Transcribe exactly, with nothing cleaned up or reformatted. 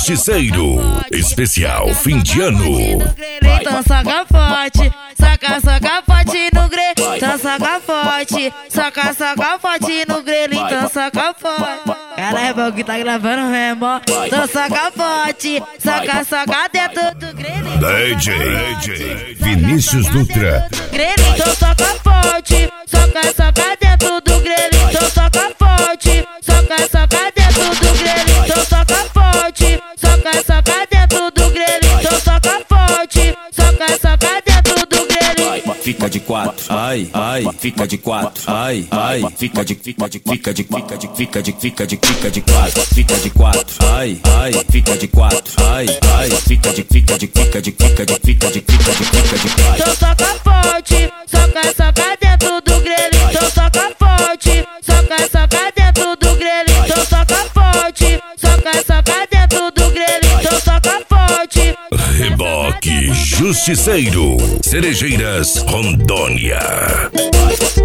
Justiceiro, especial fim de ano. Então saca forte, saca, saca forte no grelho. Então saca forte, saca, saca forte no grelho. Então saca forte. Caramba, o que tá gravando mesmo, ó. Então saca forte, saca, saca dentro do grelho. D J Vinícius Dutra. Grelho, então saca forte, saca, saca dentro do grelho. Então saca forte, saca, saca dentro do grelho. Então saca forte, saca, saca dentro do grelho. Então saca forte, saca, saca dentro do grelho. Fica de quatro, ai, ai, fica de quatro, ai, ai, fica de, fica de, fica de, fica de, fica de, fica de, fica de quatro, fica de quatro, ai, ai, fica de quatro, ai, ai, fica de, fica de, fica de, fica de, fica de, fica de, fica de quatro. Então saca forte, saca, saca dentro do grelho. Então saca forte, saca, saca dentro do grelho. Então saca forte, saca, saca dentro do grelho. Então saca forte. Reboque Justiceiro, Cerejeiras, Rondônia.